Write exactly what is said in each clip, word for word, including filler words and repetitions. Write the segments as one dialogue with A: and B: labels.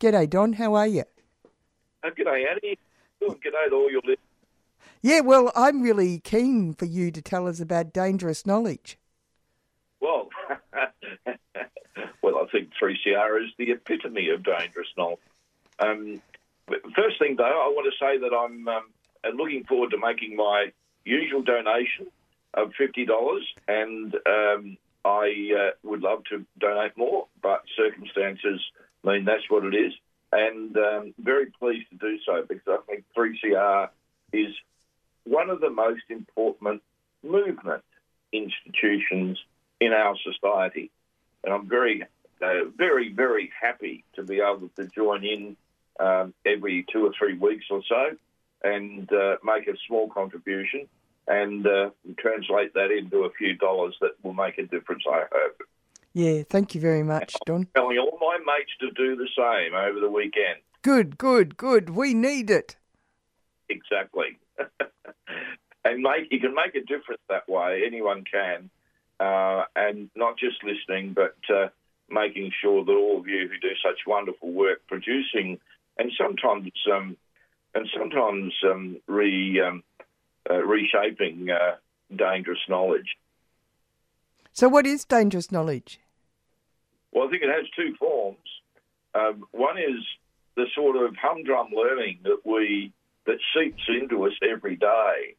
A: G'day, Don. How are you?
B: Uh, g'day, Annie. Good, g'day to all your listeners.
A: Yeah, well, I'm really keen for you to tell us about dangerous knowledge.
B: Well, well, I think three C R is the epitome of dangerous knowledge. Um, first thing, though, I want to say that I'm um, looking forward to making my usual donation of fifty dollars, and um, I uh, would love to donate more, but circumstances mean that's what it is. And um, very pleased to do so, because I think three C R is one of the most important movement institutions in our society. And I'm very, uh, very, very happy to be able to join in um, every two or three weeks or so and uh, make a small contribution and uh, translate that into a few dollars that will make a difference, I hope.
A: Yeah, thank you very much, Don.
B: I'm telling all my mates to do the same over the weekend.
A: Good, good, good. We need it.
B: Exactly. And make you can make a difference that way. Anyone can. Uh, and not just listening, but uh, making sure that all of you who do such wonderful work producing and sometimes um, and sometimes um, re, um, uh, reshaping uh, dangerous knowledge.
A: So what is dangerous knowledge?
B: Well, I think it has two forms. Um, one is the sort of humdrum learning that we that seeps into us every day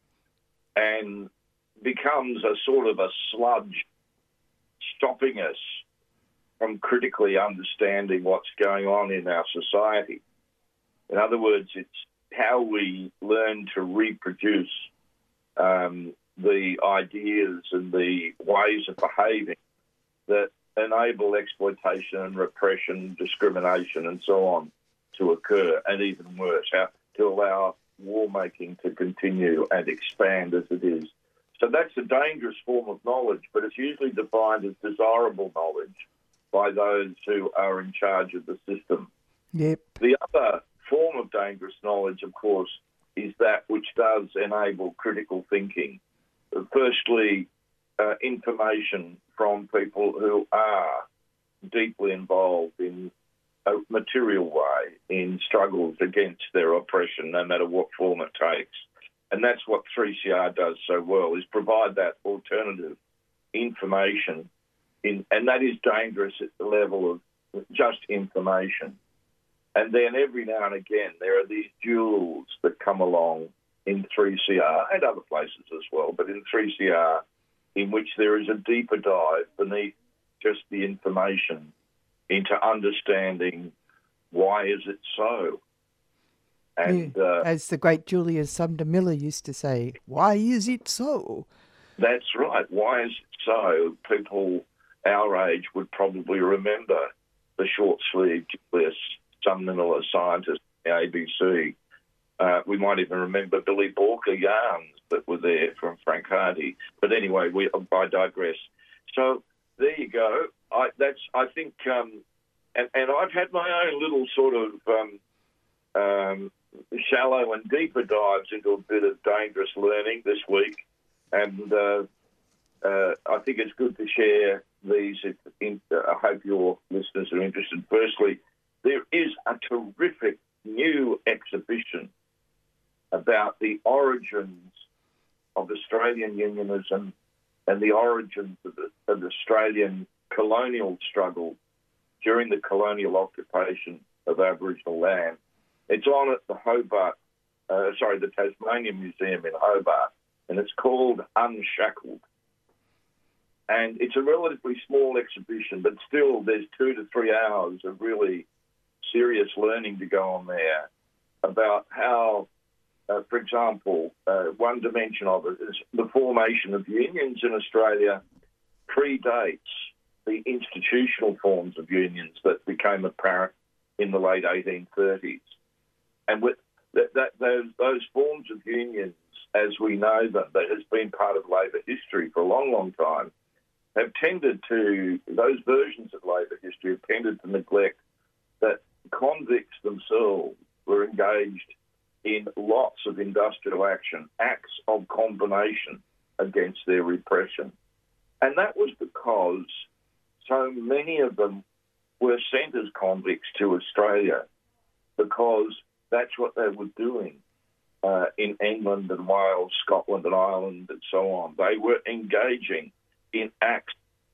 B: and becomes a sort of a sludge stopping us from critically understanding what's going on in our society. In other words, it's how we learn to reproduce um, the ideas and the ways of behaving that enable exploitation and repression, discrimination and so on to occur, and even worse, how to allow war making to continue and expand as it is. So that's a dangerous form of knowledge, but it's usually defined as desirable knowledge by those who are in charge of the system.
A: Yep.
B: The other form of dangerous knowledge, of course, is that which does enable critical thinking. Firstly, uh, information from people who are deeply involved in a material way in struggles against their oppression, no matter what form it takes. And that's what three C R does so well, is provide that alternative information, in, and that is dangerous at the level of just information. And then every now and again, there are these jewels that come along in three C R and other places as well, but in three C R, in which there is a deeper dive beneath just the information into understanding why is it so. And
A: yeah.
B: uh,
A: As the great Julius Sumner Miller used to say, why is it so?
B: That's right. Why is it so? People our age would probably remember the short-sleeved Julius Sumner Miller scientist in the A B C. Uh, we might even remember Billy Borker yarns that were there from Frank Hardy. But anyway, we, I digress. So there you go. I, that's I think, um, and, and I've had my own little sort of um, um, shallow and deeper dives into a bit of dangerous learning this week, and uh, uh, I think it's good to share these. In, uh, I hope your listeners are interested. Firstly, there is a terrific new exhibition about the origins of Australian unionism and the origins of, the, of Australian colonial struggle during the colonial occupation of Aboriginal land. It's on at the Hobart, uh, sorry, the Tasmanian Museum in Hobart, and it's called Unshackled. And it's a relatively small exhibition, but still there's two to three hours of really serious learning to go on there about how, uh, for example, uh, one dimension of it is the formation of unions in Australia predates the institutional forms of unions that became apparent in the late eighteen thirties. And with that, that, those, those forms of unions, as we know them, that has been part of Labor history for a long, long time, have tended to, those versions of Labor history have tended to neglect that convicts themselves were engaged in lots of industrial action, acts of combination against their repression. And that was because so many of them were sent as convicts to Australia because that's what they were doing uh, in England and Wales, Scotland and Ireland and so on. They were engaging in acts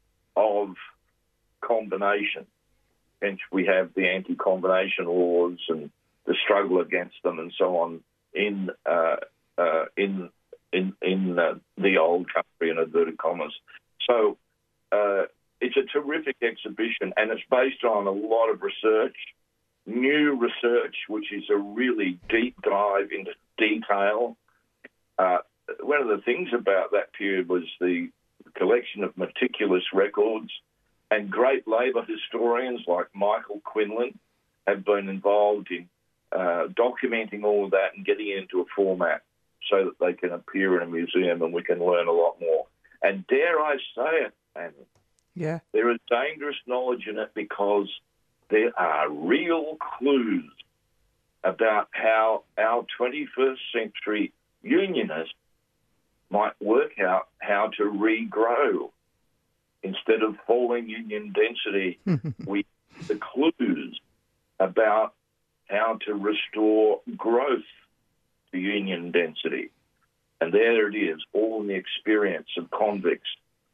B: of combination. Hence we have the anti-combination laws and the struggle against them and so on in uh, uh, in in in uh, the old country, in inverted commas. So uh, it's a terrific exhibition, and it's based on a lot of research, new research, which is a really deep dive into detail. Uh, one of the things about that period was the collection of meticulous records, and great Labor historians like Michael Quinlan have been involved in uh, documenting all of that and getting it into a format so that they can appear in a museum and we can learn a lot more. And dare I say it, Annie,
A: yeah,
B: there is dangerous knowledge in it because there are real clues about how our twenty-first century unionists might work out how to regrow. Instead of falling union density, we have the clues about how to restore growth to union density. And there it is, all in the experience of convicts.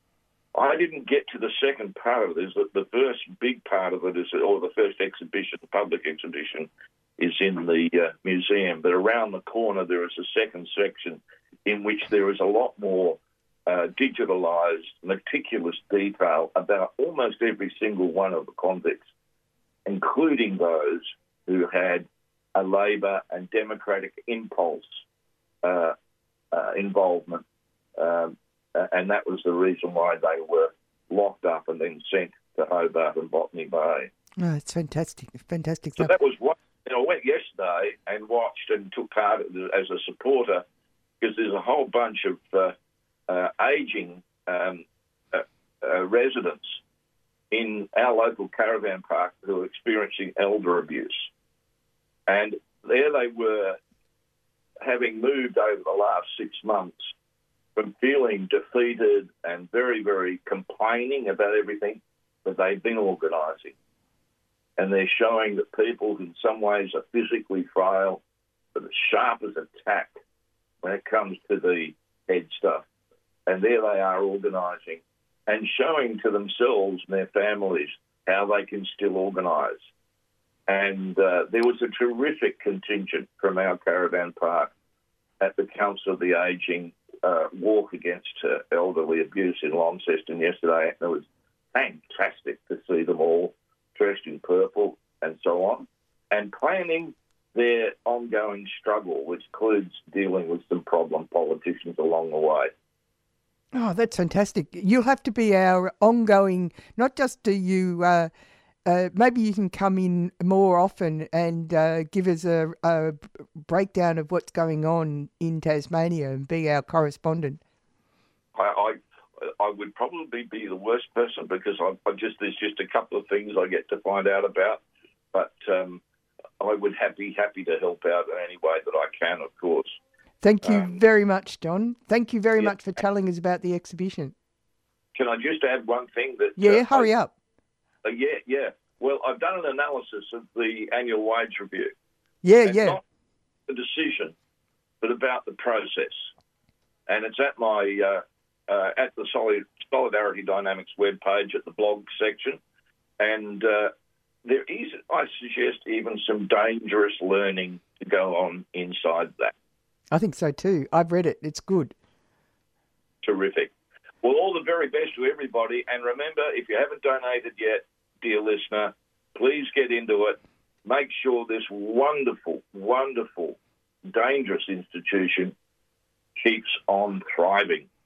B: I didn't get to the second part of it. Is that the first big part of it is, or the first exhibition, the public exhibition, is in the uh, museum. But around the corner there is a second section in which there is a lot more uh, digitalised, meticulous detail about almost every single one of the convicts, including those who had a Labor and Democratic impulse uh, uh, involvement. Um, and that was the reason why they were locked up and then sent to Hobart and Botany Bay.
A: Oh, it's fantastic. Fantastic
B: So
A: stuff.
B: that was what, you know, I went yesterday and watched and took part as a supporter, because there's a whole bunch of uh, uh, ageing um, uh, uh, residents in our local caravan park who are experiencing elder abuse. And there they were, having moved over the last six months from feeling defeated and very, very complaining about everything, that they've been organising. And they're showing that people in some ways are physically frail, but as sharp as a tack when it comes to the head stuff. And there they are organising and showing to themselves and their families how they can still organise. And uh, there was a terrific contingent from our caravan park at the Council of the Ageing uh, walk against uh, elderly abuse in Launceston yesterday. And it was fantastic to see them all dressed in purple and so on, and planning their ongoing struggle, which includes dealing with some problem politicians along the way.
A: Oh, that's fantastic. You'll have to be our ongoing, not just do you, uh, uh, maybe you can come in more often and uh, give us a, a breakdown of what's going on in Tasmania and be our correspondent.
B: I, I I would probably be the worst person because I, I just there's just a couple of things I get to find out about, but um, I would have, be happy to help out in any way that I can, of course.
A: Thank you
B: Um,
A: very much, John. Thank you very
B: yeah.
A: much for telling us about the exhibition.
B: Can I just add one thing? That
A: Yeah,
B: uh,
A: hurry
B: I,
A: up.
B: Uh, yeah, yeah. Well, I've done an analysis of the annual wage review.
A: Yeah,
B: and
A: yeah.
B: Not the decision, but about the process. And it's at my uh, uh, at the Solid, Solidarity Dynamics webpage at the blog section. And uh, there is, I suggest, even some dangerous learning to go on inside that.
A: I think so too. I've read it. It's good.
B: Terrific. Well, all the very best to everybody. And remember, if you haven't donated yet, dear listener, please get into it. Make sure this wonderful, wonderful, dangerous institution keeps on thriving.